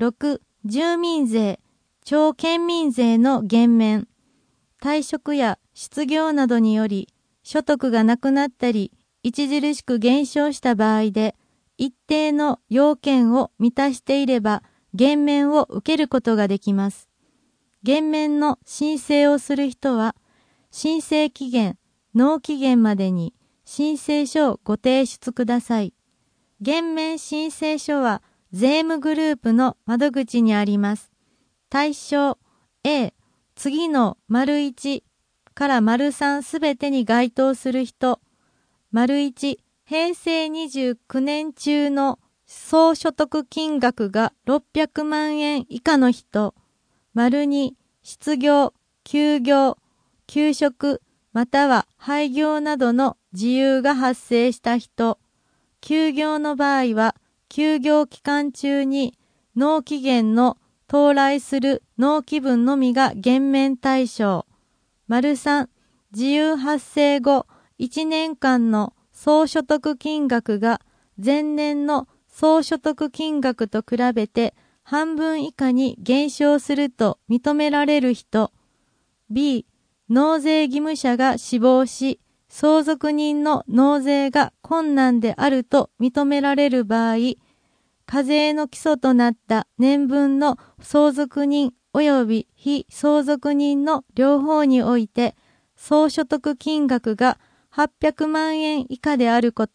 6、住民税、町県民税の減免。退職や失業などにより所得がなくなったり著しく減少した場合で一定の要件を満たしていれば減免を受けることができます。減免の申請をする人は申請期限、納期限までに申請書をご提出ください。減免申請書は税務グループの窓口にあります。対象 A、次の丸1から丸3すべてに該当する人。丸1、平成29年中の総所得金額が600万円以下の人。丸2、失業、休業、休職、または廃業などの事由が発生した人。休業の場合は、休業期間中に納期限の到来する納期分のみが減免対象。丸3、事由発生後1年間の総所得金額が前年の総所得金額と比べて半分以下に減少すると認められる人。B、納税義務者が死亡し、相続人の納税が困難であると認められる場合、課税の基礎となった年分の相続人及び非相続人の両方において、総所得金額が800万円以下であること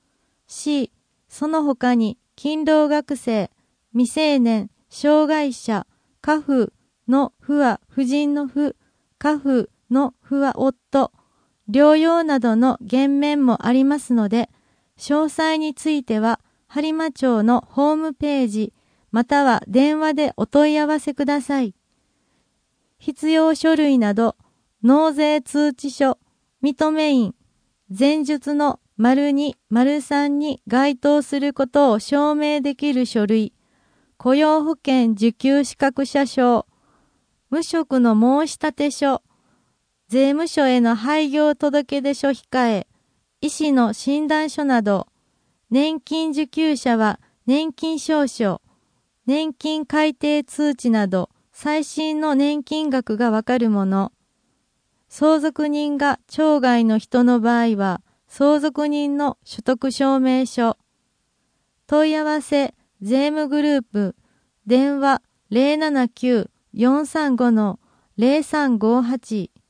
。C、その他に勤労学生、未成年、障害者、家父の父は夫人の父、家父の父は夫、療養などの減免もありますので、詳細については、播磨町のホームページ、または電話でお問い合わせください。必要書類など、納税通知書、認め印、前述の丸2、丸3に該当することを証明できる書類、雇用保険受給資格者証、無職の申立書、税務署への廃業届出書控え、医師の診断書など、年金受給者は年金証書、年金改定通知など最新の年金額がわかるもの。相続人が町外の人の場合は相続人の所得証明書。問い合わせ税務グループ電話 079-435-0358